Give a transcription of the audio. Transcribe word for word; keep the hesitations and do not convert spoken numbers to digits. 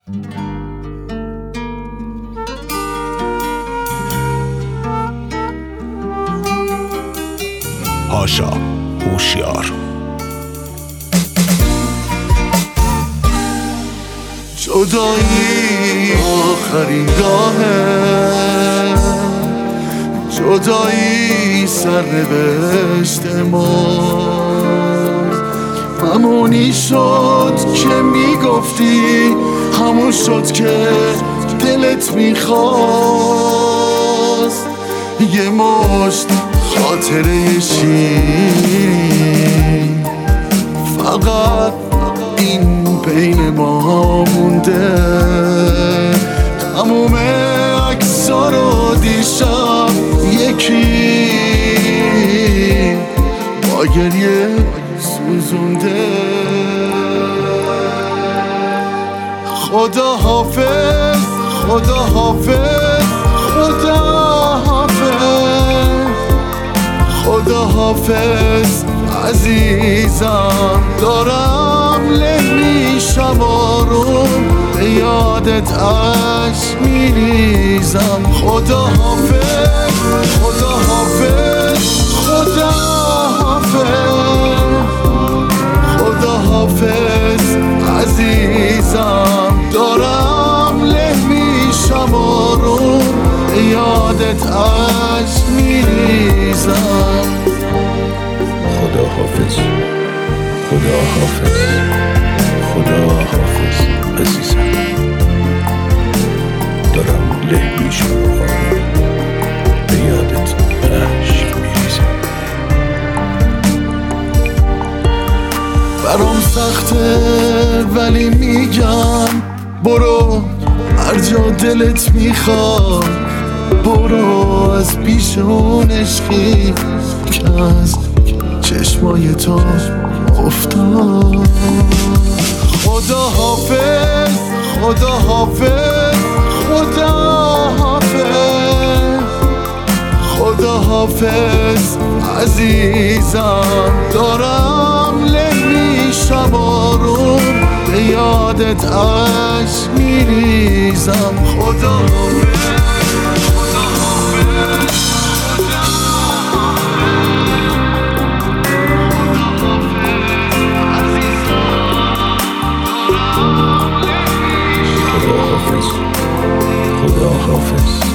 هاشا هوشیار. جدایی آخرین گاهه، جدایی سرنوشت ما. همونی شد که میگفتی، همون شد که دلت میخواست. یه مشت خاطره شیرین، فقط این بین ما مونده. تموم عکس‌ها رو دیشب یکی با گریه سوزونده. خدا حافظ، خدا حافظ، خدا حافظ، خدا حافظ عزیزم. دارم له میشم آروم، به یادت عشق میریزم. خدا حافظ، خدا حافظ، خدا حافظ، خدا حافظ عزیزم. دارم له میشم آروم، به یادت عشق میریزم. خدا حافظ، خدا حافظ، خدا حافظ عزیزم. دارم له میشم آروم، به یادت عشق میریزم. برام سخته ولی میگم برو هر جا دلت میخواد. برو از پیش اون عشقی که از چشمای تو افتاد. خدا حافظ، خدا حافظ، خدا حافظ، خدا حافظ عزیزم. دارم له میشم آروم، به یادت عشق میریزم. خدا حافظ، خدا حافظ، خدا حافظ، خدا حافظ.